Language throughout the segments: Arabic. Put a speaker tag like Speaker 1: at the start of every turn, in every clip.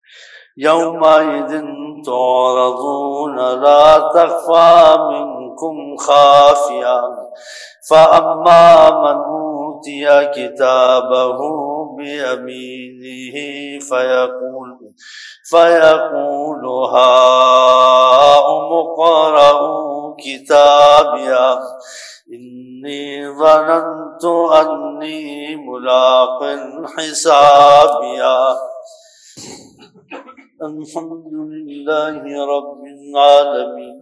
Speaker 1: यौमइज़िन तुअरज़ून ला तख़फ़ा मिनकुम ख़ाफ़िया फ़अम्मा मन ऊतिय किताबहु बियमीनिही फ़यक़ूलु हाउम इक़रऊ किताबिया इन्नी ज़नन्तु अन्नी मुलाक़िन हिसाबिया। अल्हम्दुलिल्लाहि रब्बिल आलमीन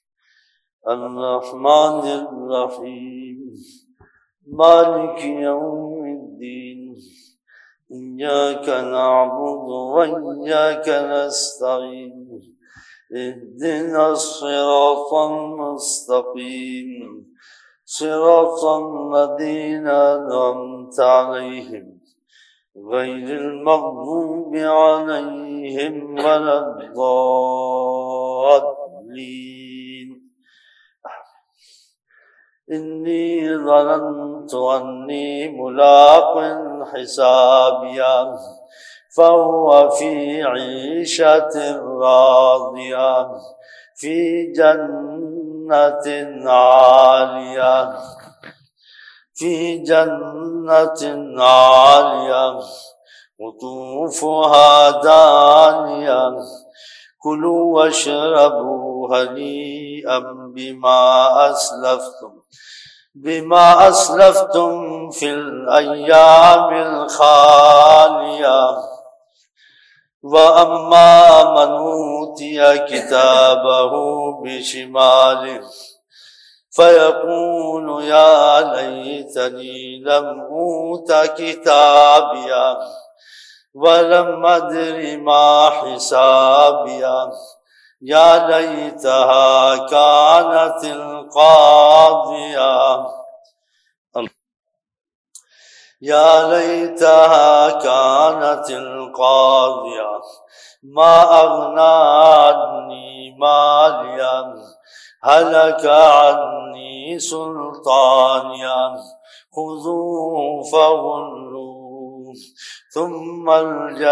Speaker 1: अर्रहमानिर रहीम मालिकि यौमिद्दीन इय्याका नअबुदु व इय्याका नस्तईन इहदिनस सिरातल मुस्तक़ीम सिरातल लज़ीना अनअमता अलैहिम गैरिल मग़दूबि अलैहिम वलद्दाल्लीन। इन्नी ज़नन्तु अन्नी मुलाक़िन हिसाबिया फ़हुव फ़ी ईशतिर राज़िया फ़ी जन्नतिन आलिया फ़ी जन्नतिन आलिया क़ुतूफ़ुहा दानिया कुलू वशरबू हनीअम बिमा अस्लफ्तुम फिल अय्यामिल खालिया व अम्मा मन ऊतिय किताबहु बिशिमालिही फ़यक़ूलु या लैतनी लम ऊत किताबिया वलम अद्रि मा हिसाबिया या लैतहा कानतिल क़ादिया या लैतहा कानतिल क़ादिया मा अग़ना अन्नी मालिया हलक अन्नी सुल्तानिया खुज़ूहु फ़ग़ुल्लूह थुम्मल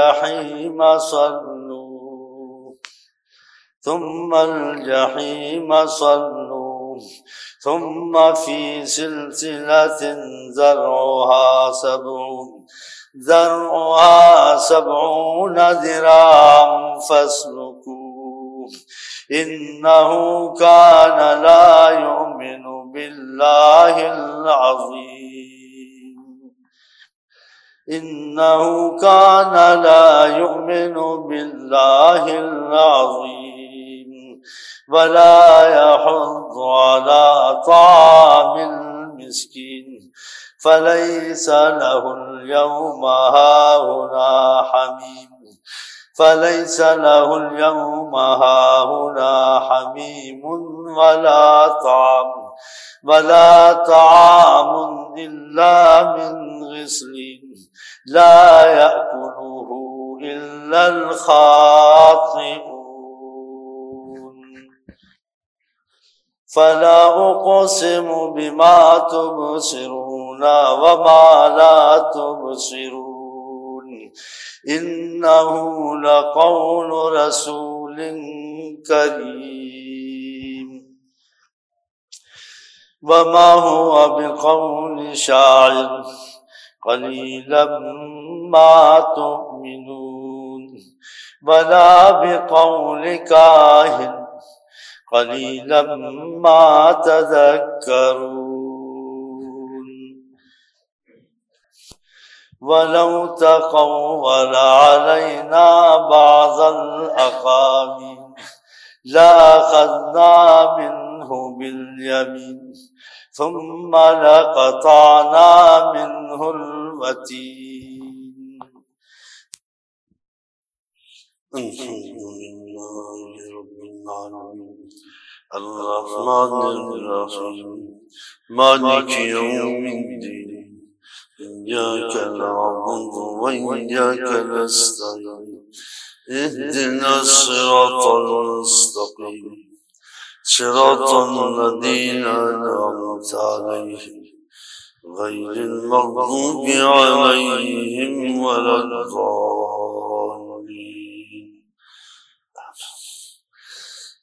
Speaker 1: जहीम सल्लूह थुम्म फ़ी सिलसिलतिन ज़रउहा सबऊन ज़िराअन फ़स्लुकूह इन्नहु कान ला युमिनु बिल्लाहिल अज़ीम इन्नहु कान ला युमिनु बिल्लाहिल अज़ीम वला यहुद्दु अला तामिल मिस्कीन फलैस लहुल यौमा हाहुना हमीम फलैस लहुल यौमा हाहुना हमीमुन वला ताअमुन इल्ला मिन ग़िस्लिन ला यअकुलुहु इल्लल ख़ातिऊन फला उक़सिमु बिमा तुबसिरून व मा ला तुबसिरून इन्नहु लक़ौलु रसूलिन करीम वमा हुवा बिक़ौलि शाइर क़लीलन मा तुअमिनून वला बिक़ौलि काहिन क़लीलन मा तज़क्करून वलौ तक़व्वल अलैना बअज़ल अक़ावील लअख़ज़ना मिन्हु बिल्यमीन थुम्म लक़तअना मिन्हुल वतीन। अल्हम्दुलिल्लाहि रब्बिल आलमीन अर्रहमानिर रहीम मालिकि यौमिद्दीन इय्याका नअबुदु व इय्याका नस्तईन इहदिनस सिरातल मुस्तक़ीम सिरातल लज़ीना अनअमता अलैहिम गैरिल मग़दूबि अलैहिम वलद्दाल्लीन।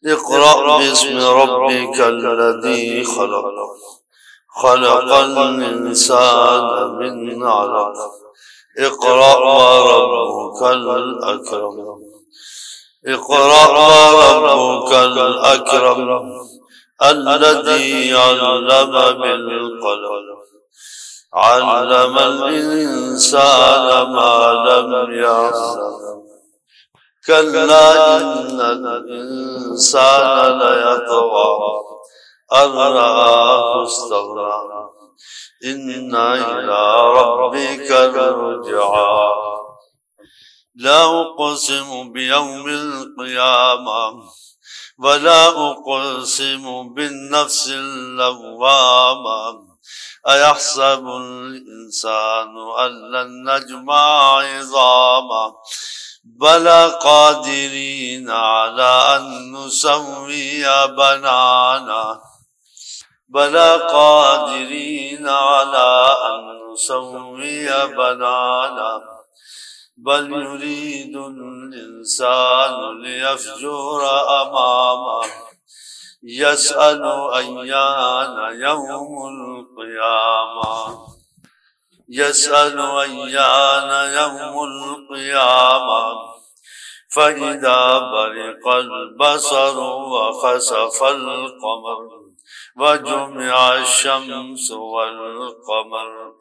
Speaker 1: اقرأ باسم ربك الذي خلق خلق الإنسان من علق اقرأ وربك الأكرم اقرأ وربك الأكرم الذي علم بالقلم علم الإنسان ما لم يعلم كلا إن الإنسان ليطغى أن رآه استغنى إن إلى ربك الرجعى لا أقسم بيوم القيامة ولا أقسم بالنفس اللوامة أيحسب الإنسان أن لن نجمع عظامه بلى قادرين على أن نسوي بنانا بلى قادرين على أن نسوي بنانا بل يريد الإنسان ليفجر أمامه يسأل أيان يوم القيامة يسأل أيان يوم القيامة فإذا برق البصر وخسف القمر وجمع الشمس والقمر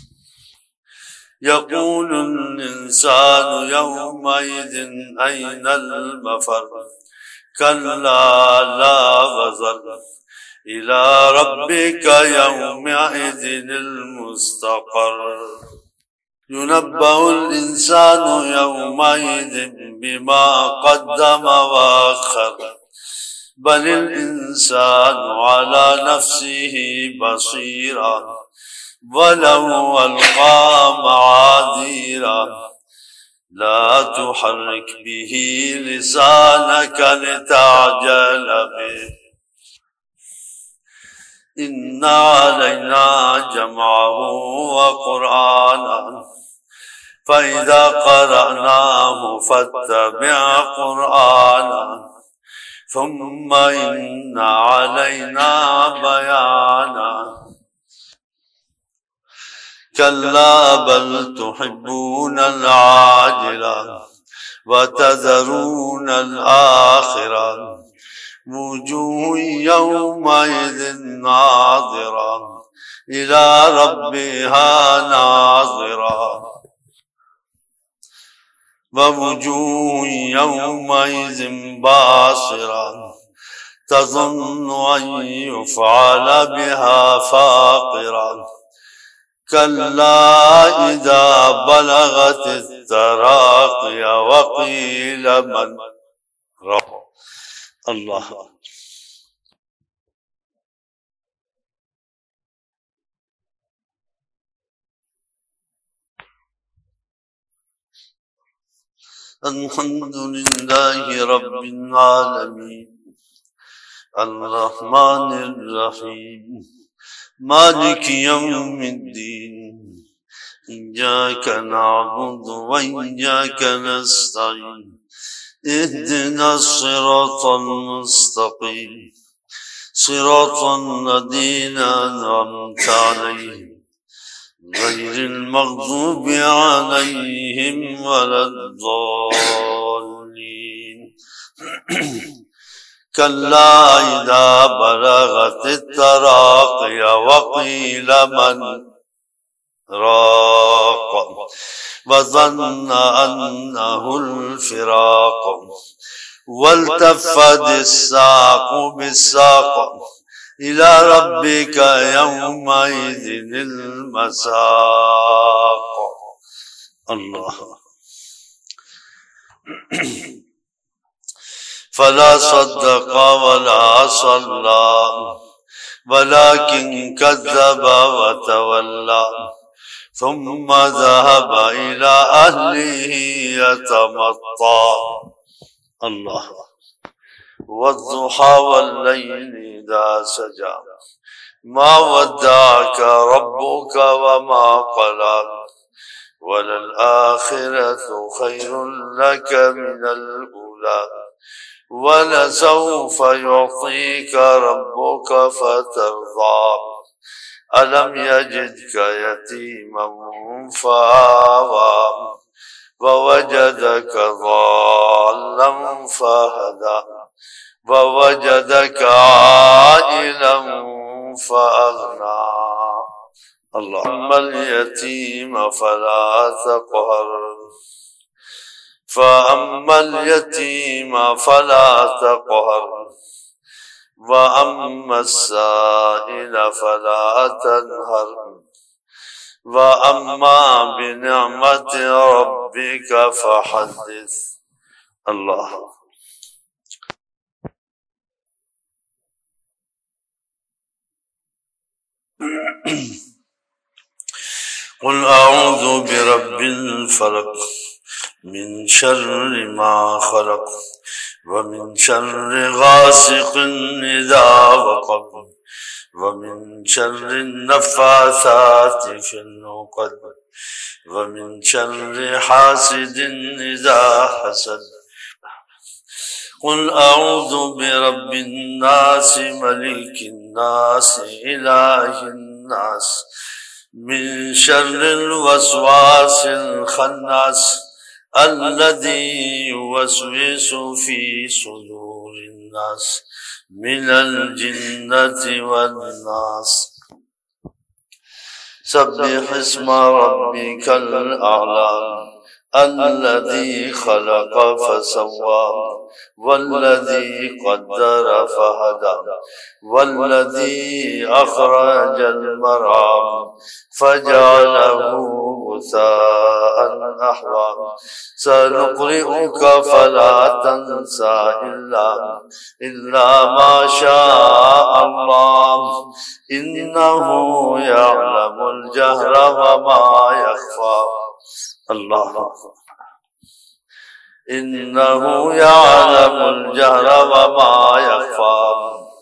Speaker 1: يقول الإنسان يومئذ أين المفر كلا لا وزر إلى ربك يومئذ المستقر ينبأ الإنسان يومئذ بما قدم وأخر بل الإنسان على نفسه بصيرا ولو ألقى معاذيرا لا تحرك به لسانك لتعجل به إن علينا جمعه وقرآنه فإذا قرأناه فاتبع قرآنه ثم إن علينا بيانه كلا بل تحبون العاجلة وتذرون الآخرة وجوه يومئذ ناظرة إلى ربها ناظرة ووجوه يومئذ باصرة تظن أن يفعل بها فاقرة كلا إذا بلغت التراقي وقيل من راق الله الحمد لله رب العالمين الرحمن الرحيم مالك يوم الدين إياك نعبد وإياك نستعين اهدنا الصراط المستقيم صراط الذين أنعمت عليهم غير المغضوب عليهم ولا الضالين كلا إذا بلغت التراقي وقيل من راق وظن أنه الفراق والتفت الساق بالساق إلى ربك يومئذ المساق الله فلا صدق ولا صلى ولكن كذب وتولى ثم ذهب إلى أهله يتمطى الله والضحى والليل إذا سجى ما ودعك ربك وما قلى وللآخرة خير لك من الأولى ولسوف يعطيك ربك فترضى ألم يجدك يتيما فآوى ووجدك ضالا فهدى ووجدك عائلا فأغنى الله. أما اليتيم فلا تقهر فأما اليتيم فلا تقهر وأما السائل فلا تنهر وأما بنعمة ربك فحدث. الله. قل أعوذ برب الفلق من شر ما خلق ومن شر غاسق إذا وقب ومن شر النفاثات في العقد ومن شر حاسد إذا حسد. قل أعوذ برب الناس ملك الناس إله الناس من شر الوسواس الخناس الذي يوسوس في صدور الناس من الجنة والناس. سبح اسم ربك الأعلى الذي خلق فسوى والذي قدر فهدى والذي أخرج المرعى فجعله غثاء أحوى. سنقرئك فلا تنسى إلا ما شاء الله إنه يعلم الجهر وما يخفى. الله. إنه يعلم الجهر وما يخفى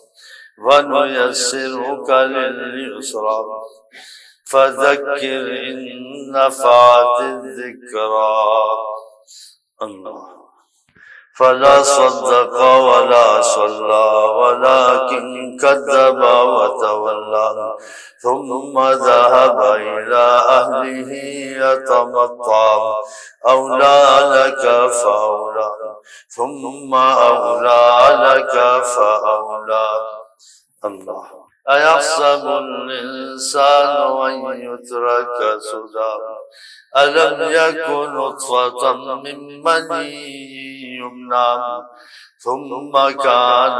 Speaker 1: ونيسرك لليسرى فذكر إن نفعت الذكرى. الله. فلا صدق ولا صلى ولكن كذب وتولى ثم ذهب إلى أهله يتمطى أولى لك فأولى ثم أولى لك فأولى. الله. أيحسب الإنسان أن يترك سدى ألم يكن نطفة من مني يمنى ثم كان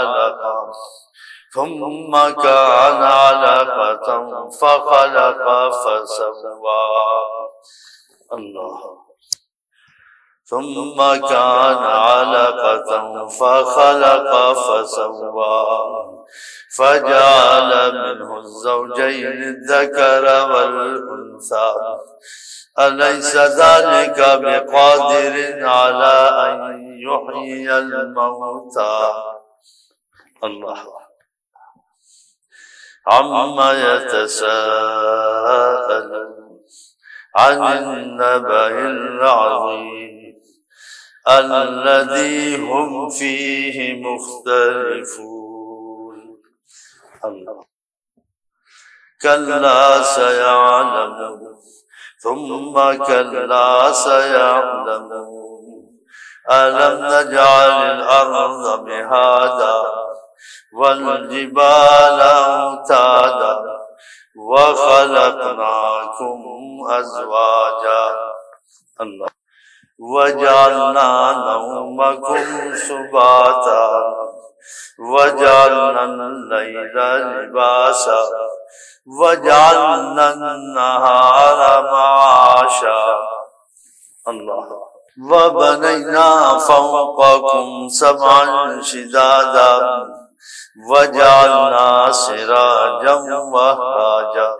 Speaker 1: علقة فخلق فسوى. الله. ثم كان علقة فخلق فسوى فجعل منه الزوجين الذكر والأنثى أليس ذلك بقادر على أن يحيي الموتى. الله. عما يتساءلون عن النبأ العظيم الذي هم فيه مختلفون. الله. كلا سيعلمون ثم كلا سيعلمون ألم نجعل الأرض مهادا والجبال أوتادا وخلقناكم أزواجا. الله. وجعلنا نومكم سباتا وجعلنا الليل لباسا وجعلنا النهار معاشا. الله. وبنينا فوقكم سبعا شدادا وجعلنا سراجا وهاجا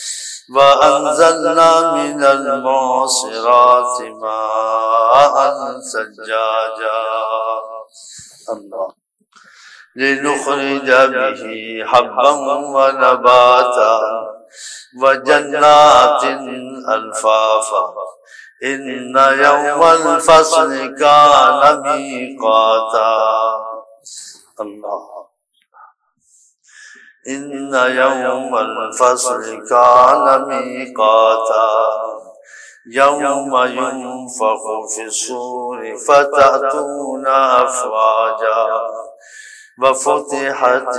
Speaker 1: وأنزلنا من المعصرات ماء ثجاجا. الله. لنخرج به حبا ونباتا وجنات ألفافا إن يوم الفصل كان ميقاتا الله إن يوم الفصل كان ميقاتا يوم ينفخ في الصور فتأتون أفواجا وفتحت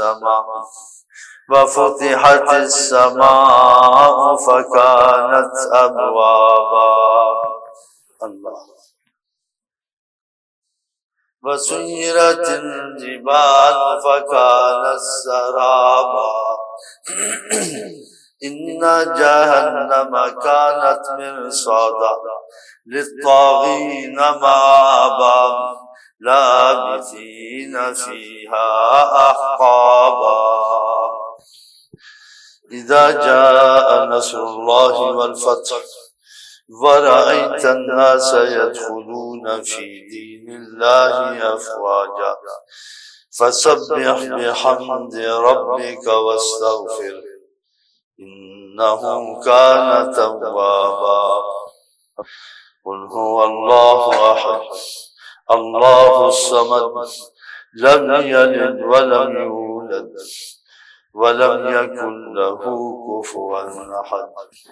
Speaker 1: السماء فكانت أبوابا الله وسيرت الجبال فكانت سرابا إن جهنم كانت مرصادا للطاغين مآبا لابثين فيها أحقابا إذا جاء نصر الله والفتح ورأيت الناس يدخلون في دين الله أفواجا فسبح بحمد ربك واستغفر إنه كان توابا قل هو الله أحد الله الصمد لم يلد ولم يولد ولم يكن له كفوا أحد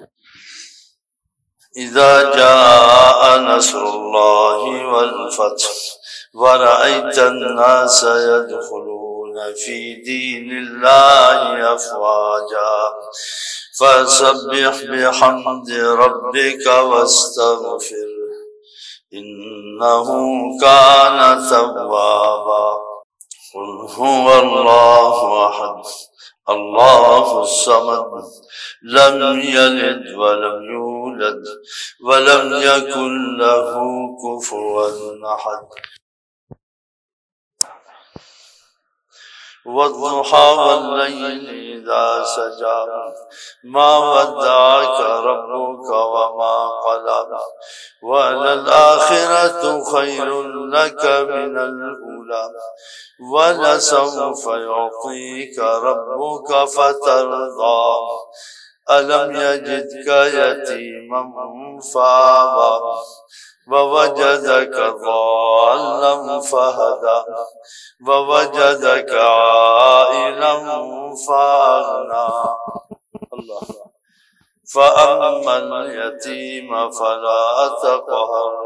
Speaker 1: إذا جاء نصر الله والفتح ورأيت الناس يدخلون في دين الله أفواجا فسبح بحمد ربك واستغفر إنه كان توابا قل هو الله أحد الله الصمد لم يلد ولم يولد ولم يكن له كفوا أحد والضحى والليل إذا سجى ما ودعك ربك وما قلى وللآخرة خير لك من الأولى ولسوف يعطيك ربك فترضى ألم يجدك يتيما فآوى ووجدك ضالا فهدى ووجدك عائلا فأغنى الله فأما اليتيم فلا تقهر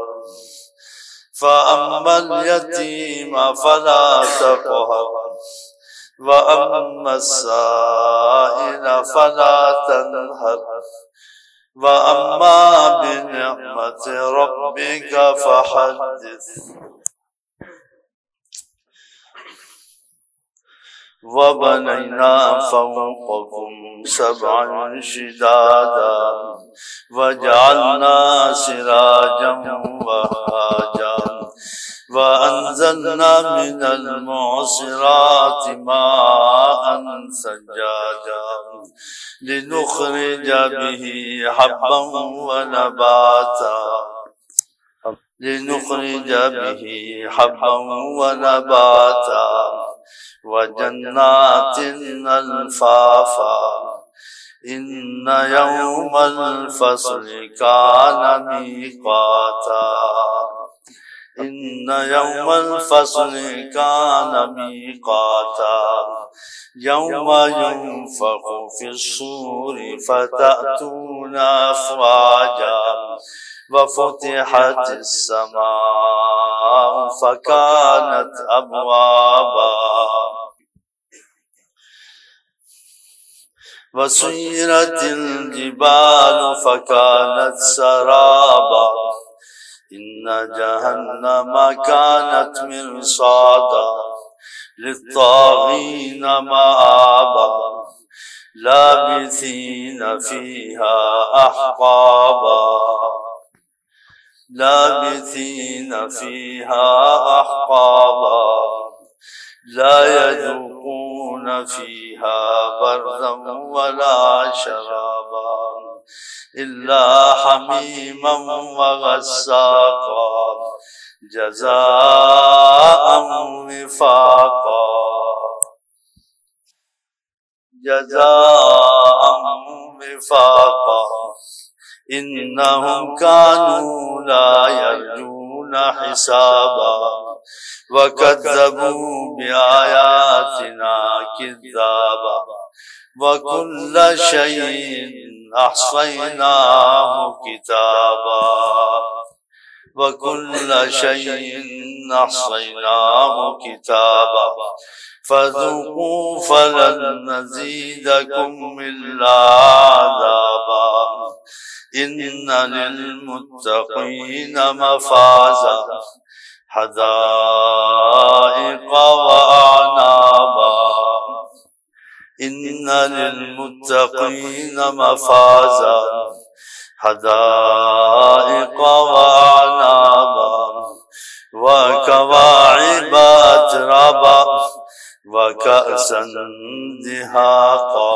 Speaker 1: وأما السائل فلا تنهر وأما بنعمة ربك فحدث وبنينا فوقكم سبعا شدادا وجعلنا سراجا وهاجا وأنزلنا من المعصرات ماء ثجاجا لنخرج به حبا ونباتا وجنات ألفافا إن يوم الفصل كان ميقاتا يوم ينفخ في الصور فتأتون أفواجا وفتحت السماء فكانت أبوابا وسيرت الجبال فكانت سرابا إن جهنم كانت مرصادا للطاغين مآبا لابثين فيها أحقابا لا يذوقون فيها بردا ولا شرابا إلا حميما وغساقا جزاء وفاقا इन्नहुम कानू ला यरजूना हिसाबा वकज़्ज़बू बिआयातिना किज़्ज़ाबा वकुल्ल शैइन अहसैनाहु किताबा वकुल्ल शैइन अहसैनाहु किताबा फज़ूक़ू फ़लन नज़ीदकुम इल्ला अज़ाबा इन्न लिलमुत्तक़ीन मफ़ाज़ा हदाइक़ व अअनाबा इन्न लिलमुत्तक़ीन मफ़ाज़ा हदाइक़ व अअनाबा व कवाइब अतराबा व कअसन दिहाक़ा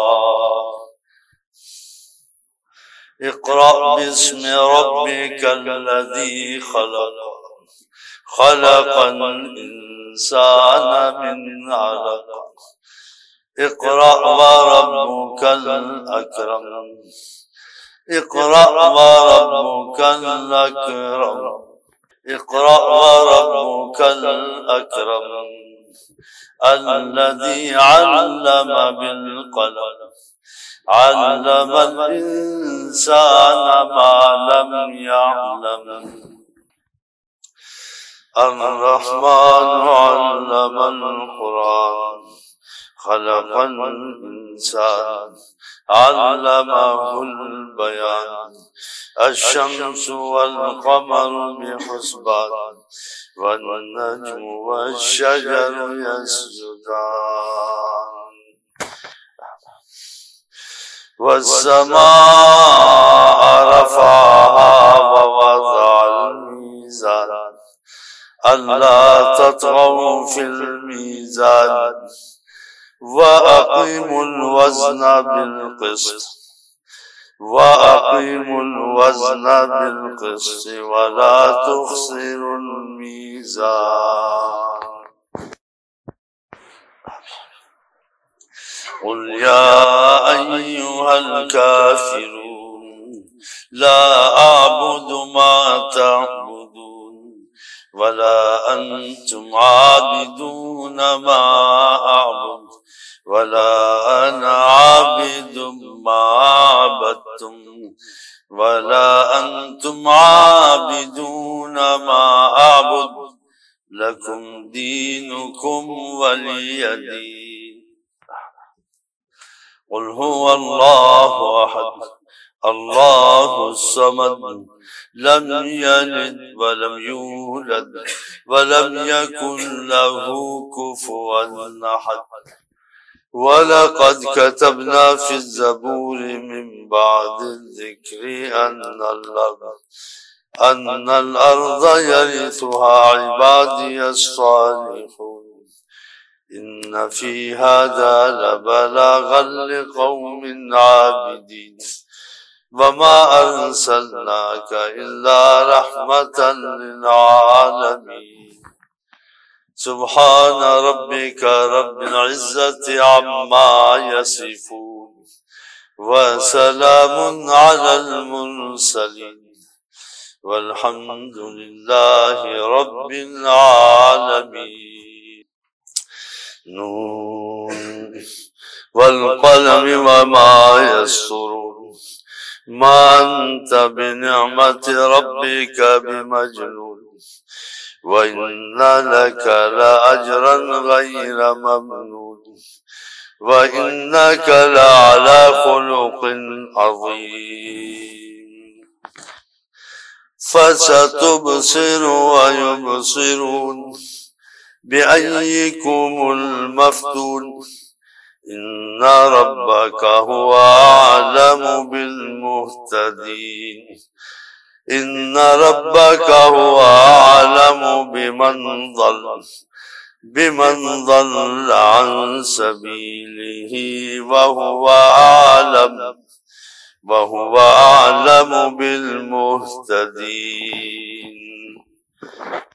Speaker 1: इक़रा बिस्मि रब्बिकल्लज़ी खलक़ खलक़ल इंसान मिन अलक़ इक़रा व रब्बुकल अकरम इक़रा व रब्बुकल अकरम इक़रा व रब्बुकल अकरम अल्लज़ी अल्लम बिल क़लम अल्लमल इंसान मा लम यअलम अर्रहमान अल्लमल क़ुरआन खलक़ल इंसान अल्लमहुल बयान अश-शम्सु वल क़मरु बिहुस्बान वन-नज्मु वश-शजरु यस्जुदान वस-समाअ रफ़अहा व वज़अल मीज़ान अल्ला ततग़ौ फिल मीज़ान व अक़ीमुल वज़न बिल क़िस्त व अक़ीमुल वज़न बिल क़िस्त व ला तुख़सिरुल मीज़ान क़ुल या अय्युहल काफ़िरून ला अअबुदु मा तअबुदून वला अंतुम आबिदून मा अअबुद वला अना आबिदुम मा अबदतुम वला अंतुम आबिदून मा अअबुद लकुम दीनुकुम वलिय दीन क़ुल हुवल्लाहु अहद अल्लाहुस समद लम यलिद वलम यूलद वलम यकुन लहू कुफुवन अहद वलक़द कतबना फ़िज़्ज़बूर मिन बअदिल ज़िक्रि अन्नल अर्ज़ यरिथुहा इबादियस सालिहून इन्न फ़ी हाज़ा लबलाग़न लिक़ौमिन आबिदीन वमा अर्सलनाका इल्ला रहमतन लिल आलमीन सुब्हान रब्बिका रब्बिल इज़्ज़ति अम्मा यसिफून व सलामुन अलल मुरसलीन वल्हम्दुलिल्लाहि रब्बिल आलमीन नून वल क़लमि वमा यस्सुरून मा अन्त बिनिअमति रब्बिका बिमजनून व इन्ना लका लअज्रन गैर ममनून व इन्नका लअला खुलुक़िन अज़ीम फसतुबसिरु व युबसिरून बिअय्यिकुमुल मफ्तून इन्न रब्बका हुवा अअलमु बिल मुहतदीन इन्न रब्बका हुवा अअलमु बिमन ضل عن سبيله وهو أعلم بالمهتدين